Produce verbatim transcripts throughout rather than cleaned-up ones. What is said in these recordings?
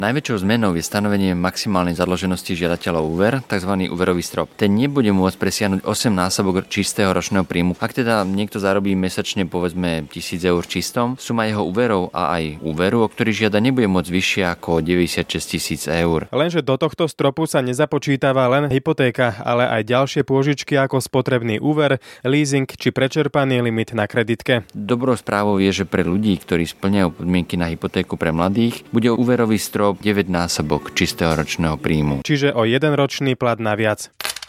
Najväčšou zmenou je stanovenie maximálnej zadlženosti žiadateľov úver, tzv. Úverový strop. Ten nebude môcť presiahnuť osemnásobok čistého ročného príjmu. Ak teda niekto zarobí mesačne povedzme tisíc eur čistom, suma jeho úverov a aj úveru, o ktorý žiada, nebude môcť vyššia ako deväťdesiatšesť tisíc eur. Lenže do tohto stropu sa nezapočítava len hypotéka, ale aj ďalšie pôžičky ako spotrebný úver, leasing či prečerpaný limit na kreditke. Dobrou správou je, že pre ľudí, ktorí spĺňajú podmienky na hypotéku pre mladých, bude úverový strop deväťnásobok čistého ročného príjmu. Čiže o jeden ročný plat naviac.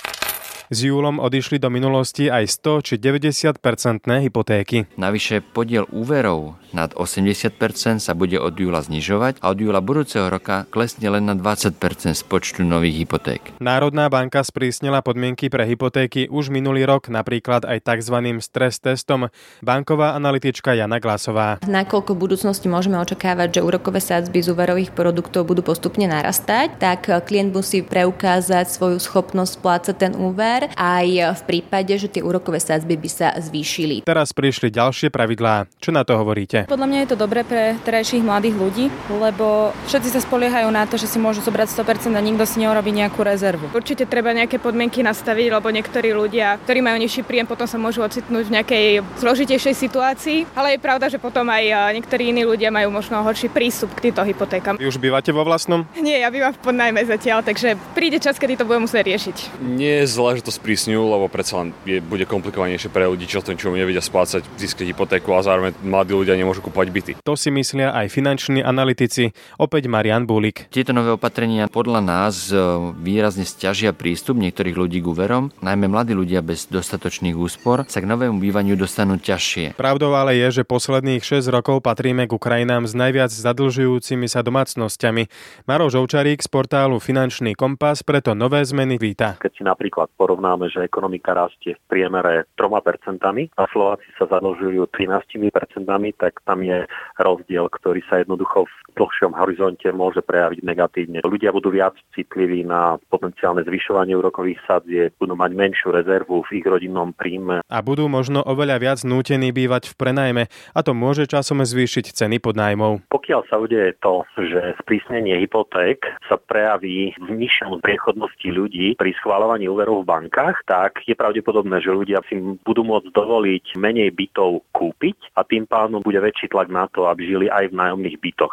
S júlom odišli do minulosti aj sto či deväťdesiat percentné hypotéky. Navyše podiel úverov nad osemdesiat percent sa bude od júla znižovať a od júla budúceho roka klesne len na dvadsať percent z počtu nových hypoték. Národná banka sprísnila podmienky pre hypotéky už minulý rok, napríklad aj tzv. Stres testom. Banková analytička Jana Glasová. Nakoľko v budúcnosti môžeme očakávať, že úrokové sadzby z úverových produktov budú postupne narastať, tak klient musí preukázať svoju schopnosť splácať ten úver aj v prípade, že tie úrokové sadzby by sa zvýšili. Teraz prišli ďalšie pravidlá. Čo na to hovoríte? Podľa mňa je to dobré pre terajších mladých ľudí, lebo všetci sa spoliehajú na to, že si môžu zobrať sto percent a nikto si neurobí nejakú rezervu. Určite treba nejaké podmienky nastaviť, lebo niektorí ľudia, ktorí majú nižší príjem, potom sa môžu ocitnúť v nejakej zložitejšej situácii, ale je pravda, že potom aj niektorí iní ľudia majú možno horší prístup k týmto hypotékam. Vy už bývate vo vlastnom? Nie, ja bývam v podnájme zatiaľ, takže príde čas, kedy to budem musieť riešiť. Nie je zle, že to sprísňujú, lebo predsa len je, bude komplikovanejšie pre ľudí, čo tým, čo nevedia splácať, získať hypotéku a zároveň mladí ľudia nemôžu kúpať byty. To si myslia aj finanční analytici, opäť Marian Bulik. Tieto nové opatrenia podľa nás výrazne sťažia prístup niektorých ľudí k úverom, najmä mladí ľudia bez dostatočných úspor sa k novému bývaniu dostanú ťažšie. Pravdou ale je, že posledných šesť rokov patríme k krajinám s najviac zadlžujúcimi sa domácnosťami. Maroš Ovčarík z portálu Finančný kompas preto nové zmeny víta. Keď si napríklad porovnáme, že ekonomika rastie v priemere tri percentá a Slováci sa zadlžujú trinásť percent, tak tam je rozdiel, ktorý sa jednoducho v dlhšom horizonte môže prejaviť negatívne. Ľudia budú viac citliví na potenciálne zvyšovanie úrokových sadzieb, budú mať menšiu rezervu v ich rodinnom príjme. A budú možno oveľa viac nútení bývať v prenajme a to môže časom zvýšiť ceny podnájmov. Pokiaľ sa udeje to, že sprísnenie hypoték sa prejaví v nižšom priechodnosti ľudí pri schvaľovaní úverov v bankách, tak je pravdepodobné, že ľudia si budú môcť dovoliť menej bytov kúpiť a tým pádom bude väčší tlak na to, aby žili aj v nájomných bytoch.